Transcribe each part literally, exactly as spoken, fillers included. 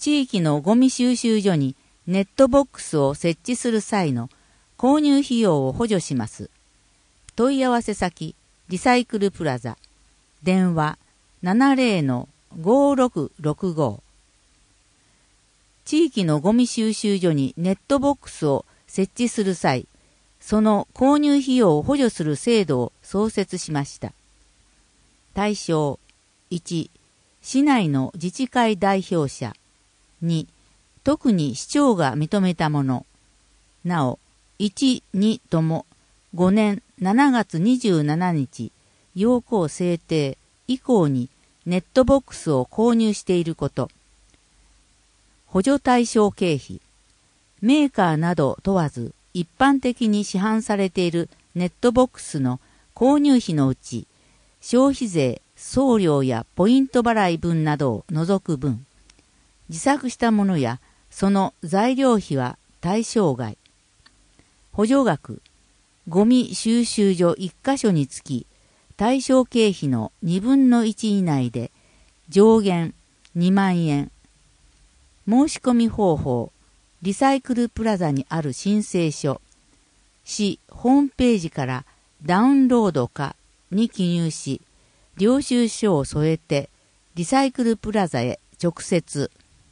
地域のゴミ収集所にネットボックスを設置する際の購入費用を補助します。問い合わせ先、リサイクルプラザ。電話 ななゼロのごろくろくご。地域のゴミ収集所にネットボックスを設置する際、その購入費用を補助する制度を創設しました。対象いち、市内の自治会代表者。に、特に市長が認めたもの。なお、いち、にともごねんしちがつにじゅうしちにち要項制定以降にネットボックスを購入していること。補助対象経費。メーカーなど問わず一般的に市販されているネットボックスの購入費のうち、消費税、送料やポイント払い分などを除く分。自作したものやその材料費は対象外。補助額、ゴミ収集所いっかしょにつき対象経費のにぶんのいち以内で上限にまんえん。申し込み方法、リサイクルプラザにある申請書、市ホームページからダウンロードかに記入し、領収書を添えてリサイクルプラザへ直接。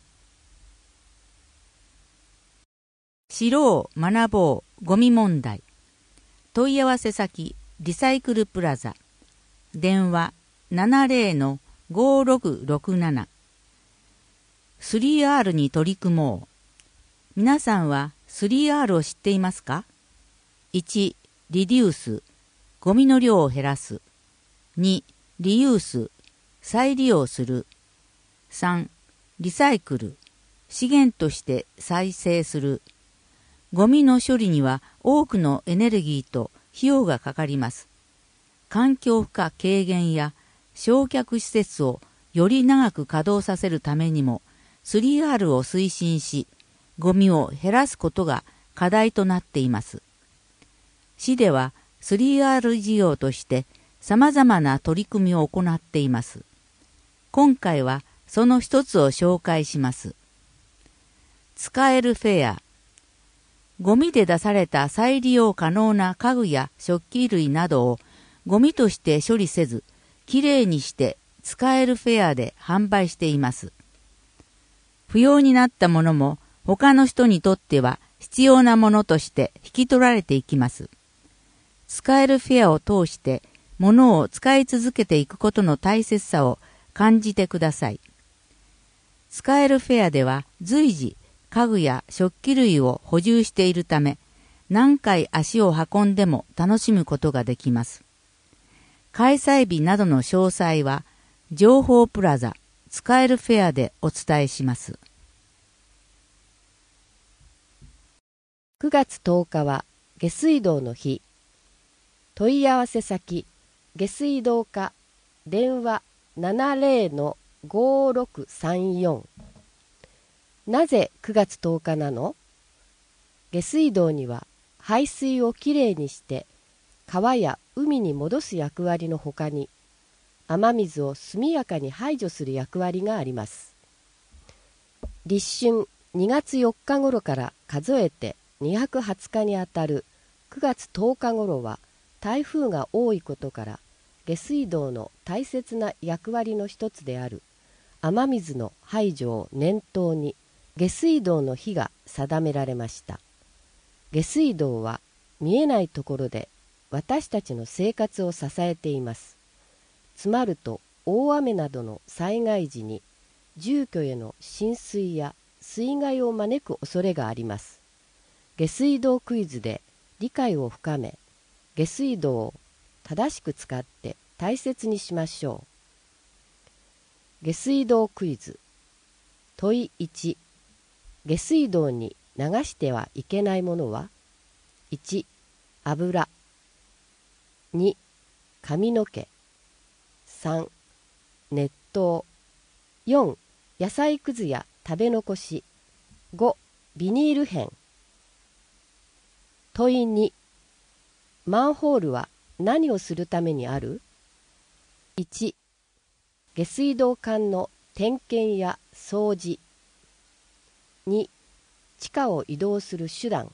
知ろう学ぼうゴミ問題。問い合わせ先リサイクルプラザ。電話 ななゼロのごろくろくなな。スリーアール に取り組もう。皆さんは スリーアール を知っていますか？ いち. リデュース、ゴミの量を減らす。に. リユース、再利用する。さん. リサイクル、資源として再生する。ゴミの処理には多くのエネルギーと費用がかかります。環境負荷軽減や焼却施設をより長く稼働させるためにも スリーアール を推進し、ゴミを減らすことが課題となっています。市では スリーアール 事業として様々な取り組みを行っています。今回はその一つを紹介します。使えるフェア。ゴミで出された再利用可能な家具や食器類などをゴミとして処理せず、きれいにして使えるフェアで販売しています。不要になったものも他の人にとっては必要なものとして引き取られていきます。使えるフェアを通して物を使い続けていくことの大切さを感じてください。使えるフェアでは随時家具や食器類を補充しているため、何回足を運んでも楽しむことができます。開催日などの詳細は、情報プラザ使えるフェアでお伝えします。 くがつとおかは下水道の日。問い合わせ先、下水道課、電話 ななゼロのごろくさんよん。なぜくがつとおかなの？下水道には排水をきれいにして川や海に戻す役割のほかに、雨水を速やかに排除する役割があります。立春にがつよっかごろから数えてにひゃくはつかにあたるくがつとおかごろは台風が多いことから、下水道の大切な役割の一つである雨水の排除を念頭に下水道の日が定められました。下水道は見えないところで私たちの生活を支えています。つまると大雨などの災害時に住居への浸水や水害を招く恐れがあります。下水道クイズで理解を深め、下水道を正しく使って大切にしましょう。下水道クイズ。問いいち。下水道に流してはいけないものは？ いち. 油。に. 髪の毛。さん. 熱湯。よん. 野菜くずや食べ残し。ご. ビニール片。問いに。マンホールは何をするためにある？ いち. 下水道管の点検や掃除。 に地下を移動する手段。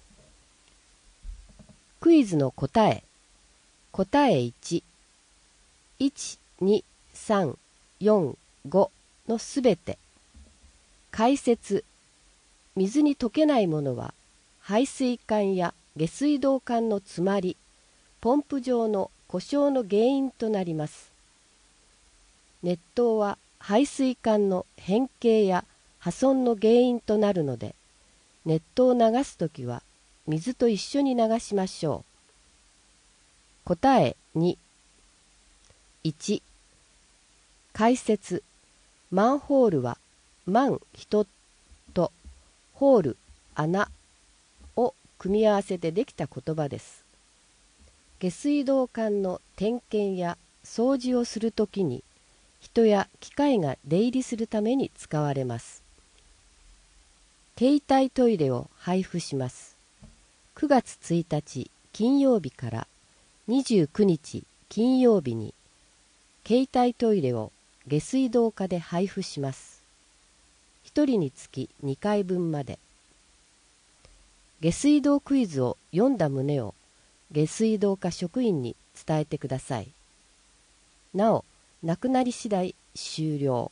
クイズの答え。答えいち、いち、に、さん、よん、ごのすべて。解説。水に溶けないものは排水管や下水道管の詰まり、ポンプ場の故障の原因となります。熱湯は排水管の変形や破損の原因となるので、熱湯を流すときは水と一緒に流しましょう。答えに、いち、解説。マンホールはマン人とホール穴を組み合わせてできた言葉です。下水道管の点検や掃除をするときに人や機械が出入りするために使われます。携帯トイレを配布します。くがつついたち金曜日からにじゅうくにち金曜日に携帯トイレを下水道課で配布します。ひとりにつきにかいぶんまで。下水道クイズを読んだ旨を下水道課職員に伝えてください。なお、なくなり次第終了。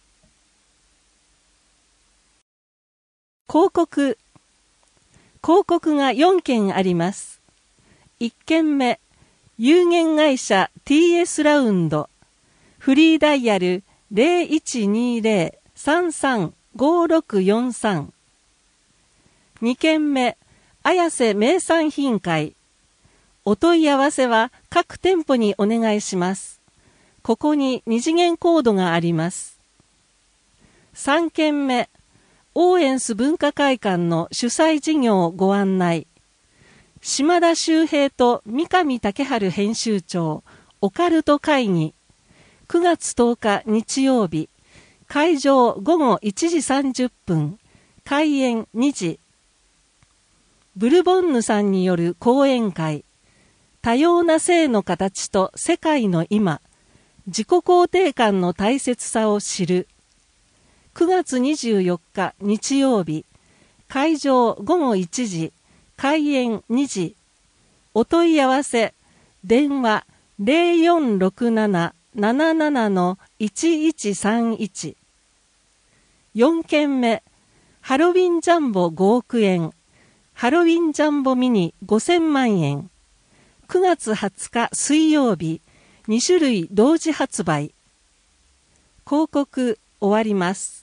広告。広告がよんけんあります。いっけんめ、有限会社 ティーエス ラウンド。フリーダイヤル ゼロいちにゼロ さんさん ごろくよんさん。にけんめ、綾瀬名産品会。お問い合わせは各店舗にお願いします。ここに二次元コードがあります。さんけんめ、オーエンス文化会館の主催事業ご案内。島田秀平と三上武春編集長、オカルト会議。くがつとおか日曜日、会場ごごいちじさんじゅっぷん、開演にじ。ブルボンヌさんによる講演会。多様な性の形と世界の今、自己肯定感の大切さを知る。くがつにじゅうよっか日曜日、会場ごごいちじ、開演にじ。お問い合わせ、電話ゼロよんろくなな なななな のいちいちさんいち。よんけんめ、ハロウィンジャンボごおくえん、ハロウィンジャンボミニごせんまんえん。くがつはつか水曜日、にしゅるい同時発売。広告終わります。